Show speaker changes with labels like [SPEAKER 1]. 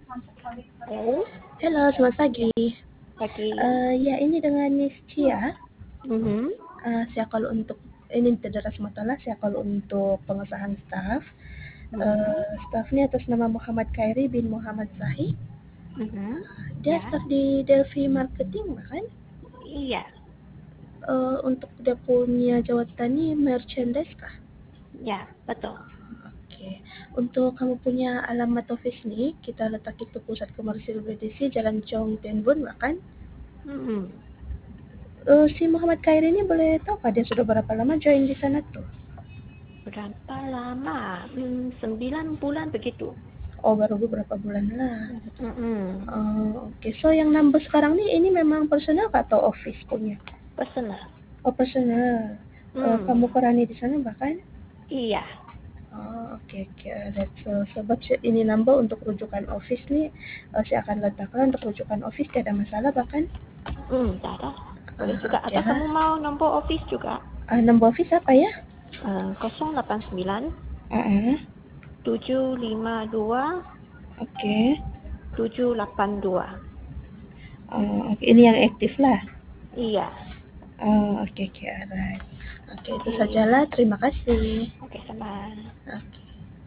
[SPEAKER 1] Halo,
[SPEAKER 2] Halo, selamat pagi.
[SPEAKER 1] pagi.
[SPEAKER 2] Ya, ini dengan Miss Chia.
[SPEAKER 1] Mhm,
[SPEAKER 2] Saya kalau untuk ini tidak sematalah saya kalau untuk pengesahan staf.
[SPEAKER 1] mhm,
[SPEAKER 2] Stafnya atas nama Muhammad Khairi bin Muhammad Zahid.
[SPEAKER 1] mhm.
[SPEAKER 2] Dia
[SPEAKER 1] Ya,
[SPEAKER 2] staf di Delphi Marketing, kan?
[SPEAKER 1] iya,
[SPEAKER 2] Untuk dia punya jawatan ini merchandise kah?
[SPEAKER 1] ya, betul.
[SPEAKER 2] Oke. Untuk kamu punya alamat office nih, kita letak itu Pusat Komersil BDC Jalan Chong Ten Bun, kan?
[SPEAKER 1] Mhm.
[SPEAKER 2] Si Muhammad Khairi ini boleh tahu kah dia sudah berapa lama join di sana tuh?
[SPEAKER 1] Berapa lama? 9 bulan begitu.
[SPEAKER 2] Oh, baru beberapa bulan lah.
[SPEAKER 1] Mhm.
[SPEAKER 2] Oke. So yang nambah sekarang nih ini memang personal kah atau office punya?
[SPEAKER 1] Personal.
[SPEAKER 2] Oh, personal. Kamu
[SPEAKER 1] Hmm,
[SPEAKER 2] Korani di sana bahkan?
[SPEAKER 1] iya.
[SPEAKER 2] Oh, oke oke. So, sebab ini nambah untuk rujukan office nih, saya akan letakkan untuk rujukan office tidak ada masalah bahkan.
[SPEAKER 1] Tak ada. Boleh juga.
[SPEAKER 2] Oke
[SPEAKER 1] Atau
[SPEAKER 2] ha.
[SPEAKER 1] kamu mau nombor office juga?
[SPEAKER 2] Nambah office apa ya?
[SPEAKER 1] 089
[SPEAKER 2] Ah,
[SPEAKER 1] 752
[SPEAKER 2] oke.
[SPEAKER 1] 782.
[SPEAKER 2] Oke. Ini yang aktif lah.
[SPEAKER 1] Iya.
[SPEAKER 2] Oke oke, alright. Oke, itu
[SPEAKER 1] Oke.
[SPEAKER 2] sajalah. Terima kasih.
[SPEAKER 1] Oke, sama.
[SPEAKER 2] Oke.